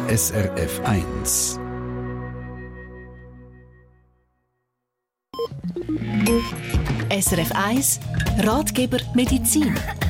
SRF 1. SRF 1 Ratgeber Medizin.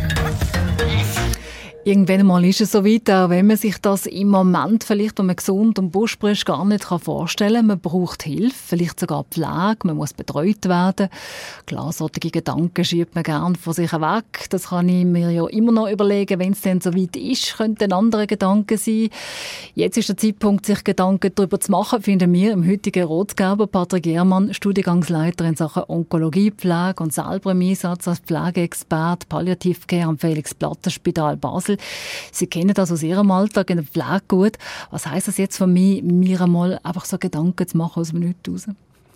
Irgendwann einmal ist es so weit, auch wenn man sich das im Moment vielleicht, wenn man gesund und buschbar ist, gar nicht vorstellen kann. Man braucht Hilfe, vielleicht sogar Pflege, man muss betreut werden. Klar, solche Gedanken schiebt man gerne von sich weg. Das kann ich mir ja immer noch überlegen, wenn es dann so weit ist, könnte ein anderer Gedanke sein. Jetzt ist der Zeitpunkt, sich Gedanken darüber zu machen, finden wir im heutigen Ratgeber Patrick Ehrmann, Studiengangsleiter in Sachen Onkologie, Pflege und selber im Einsatz als Pflegeexperte Palliativcare am Felix-Platter-Spital Basel. Sie kennen das aus Ihrem Alltag in der Pflege gut. Was heisst das jetzt für mich, mir einmal einfach so Gedanken zu machen aus dem Nichts raus?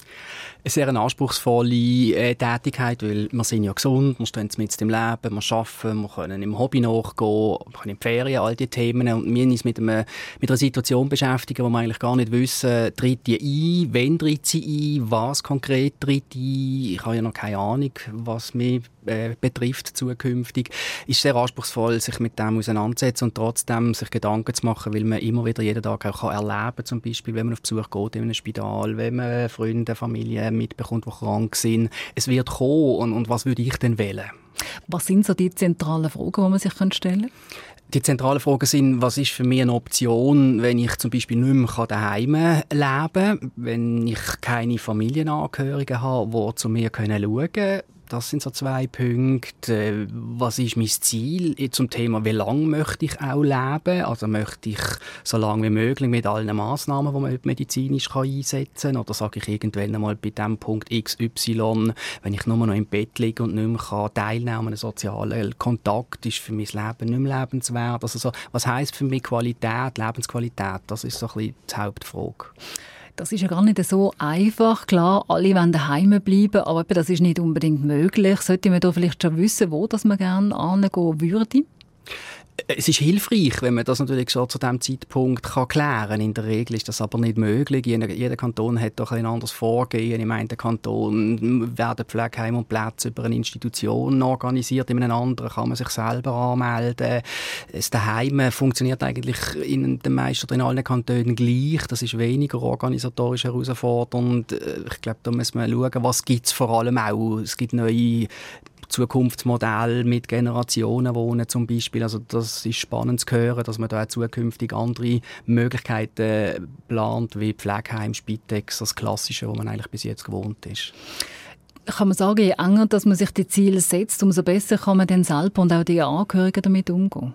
Eine sehr anspruchsvolle Tätigkeit, weil wir sind ja gesund, wir stehen mitten im Leben, wir arbeiten, wir können im Hobby nachgehen, wir können in die Ferien, all diese Themen. Und wir uns mit einer Situation beschäftigen, wo wir eigentlich gar nicht wissen, tritt die ein, wann tritt sie ein, was konkret tritt ein. Ich habe ja noch keine Ahnung, was mich betrifft zukünftig. Ist sehr anspruchsvoll, sich mit dem auseinanderzusetzen und trotzdem sich Gedanken zu machen, weil man immer wieder jeden Tag auch erleben kann, zum Beispiel, wenn man auf Besuch geht in einem Spital, wenn man Freunde, Familie mitbekommt, die krank sind. Es wird kommen und was würde ich denn wählen? Was sind so die zentralen Fragen, die man sich stellen kann? Die zentralen Fragen sind, was ist für mich eine Option, wenn ich zum Beispiel nicht mehr daheim leben kann, wenn ich keine Familienangehörigen habe, die zu mir schauen können. Das sind so 2 Punkte. Was ist mein Ziel zum Thema, wie lange möchte ich auch leben? Also möchte ich so lange wie möglich mit allen Massnahmen, die man medizinisch einsetzen kann? Oder sage ich irgendwann einmal bei dem Punkt XY, wenn ich nur noch im Bett liege und nicht mehr teilnehmen an einem sozialen Kontakt, ist für mein Leben nicht mehr lebenswert? Also so, was heisst für mich Qualität, Lebensqualität? Das ist so ein bisschen die Hauptfrage. Das ist ja gar nicht so einfach. Klar, alle wollen daheim bleiben, aber das ist nicht unbedingt möglich. Sollte man da vielleicht schon wissen, wo man gerne hingehen würde? Es ist hilfreich, wenn man das natürlich schon zu diesem Zeitpunkt klären kann. In der Regel ist das aber nicht möglich. Jeder Kanton hat doch ein anderes Vorgehen. Im einen Kanton werden Pflegeheime und Plätze über eine Institution organisiert. In einem anderen kann man sich selber anmelden. Das Daheim funktioniert eigentlich in den meisten oder in allen Kantonen gleich. Das ist weniger organisatorisch herausfordernd. Ich glaube, da müssen wir schauen, was gibt es vor allem auch. Es gibt neue Zukunftsmodell mit Generationen wohnen zum Beispiel. Also das ist spannend zu hören, dass man da auch zukünftig andere Möglichkeiten plant, wie Pflegeheim, Spitex, das Klassische, wo man eigentlich bis jetzt gewohnt ist. Kann man sagen, je enger dass man sich die Ziele setzt, umso besser kann man dann selber und auch die Angehörigen damit umgehen?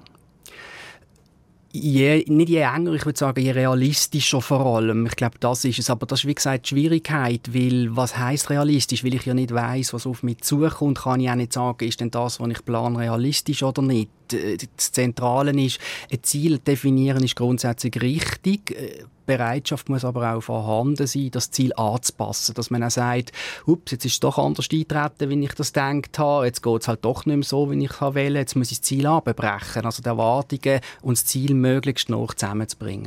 Nicht je enger, ich würde sagen, je realistischer vor allem. Ich glaube, das ist es. Aber das ist, wie gesagt, die Schwierigkeit, weil was heisst realistisch? Weil ich ja nicht weiss, was auf mich zukommt, kann ich auch nicht sagen, ist denn das, was ich plane, realistisch oder nicht. Das Zentrale ist, ein Ziel definieren ist grundsätzlich richtig. Bereitschaft muss aber auch vorhanden sein, das Ziel anzupassen. Dass man auch sagt, ups, jetzt ist es doch anders eingetreten, wie ich das gedacht habe. Jetzt geht es halt doch nicht mehr so, wie ich wollte. Jetzt muss ich das Ziel abbrechen. Also die Erwartungen und das Ziel möglichst noch zusammenzubringen.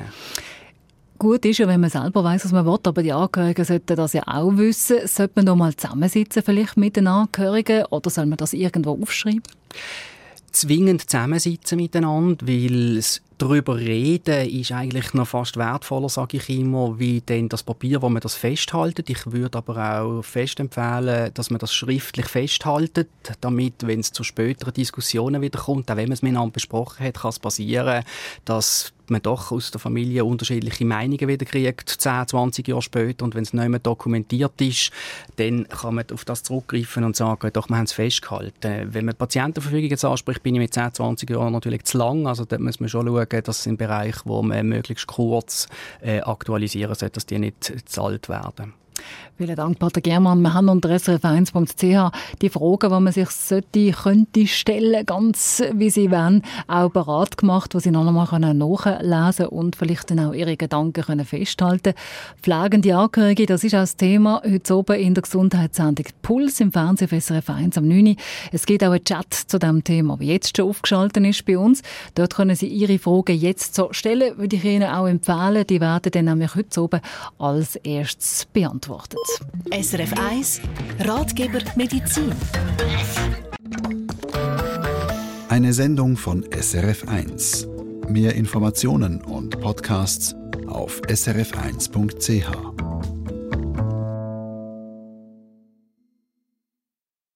Gut ist ja, wenn man selber weiss, was man will, aber die Angehörigen sollten das ja auch wissen. Sollte man noch mal zusammensitzen vielleicht mit den Angehörigen oder soll man das irgendwo aufschreiben? Zwingend zusammensitzen miteinander, weil das darüber reden ist eigentlich noch fast wertvoller, sage ich immer, wie denn das Papier, wo man das festhaltet. Ich würde aber auch fest empfehlen, dass man das schriftlich festhaltet, damit, wenn es zu späteren Diskussionen wieder kommt, auch wenn man es miteinander besprochen hat, kann es passieren, dass man doch aus der Familie unterschiedliche Meinungen wieder kriegt, 10, 20 Jahre später. Und wenn es nicht mehr dokumentiert ist, dann kann man auf das zurückgreifen und sagen, doch, wir haben es festgehalten. Wenn man Patientenverfügung jetzt anspricht, bin ich mit 10, 20 Jahren natürlich zu lang. Also da muss man schon schauen, das sind Bereiche, wo man möglichst kurz aktualisieren sollte, dass die nicht zu alt werden. Vielen Dank, Patrick Ehrmann. Wir haben unter srf1.ch die Fragen, die man sich könnte stellen, ganz wie sie wollen, auch bereit gemacht, wo Sie noch einmal nachlesen können und vielleicht dann auch Ihre Gedanken festhalten können. Pflegende Angehörige, das ist auch das Thema heute oben in der Gesundheitssendung Puls im Fernsehen für SRF 1 am 9. Es gibt auch einen Chat zu diesem Thema, wie jetzt schon aufgeschaltet ist bei uns. Dort können Sie Ihre Fragen jetzt so stellen, würde ich Ihnen auch empfehlen. Die werden dann nämlich heute oben als erstes beantwortet. SRF 1 Ratgeber Medizin. Eine Sendung von SRF 1. Mehr Informationen und Podcasts auf srf1.ch.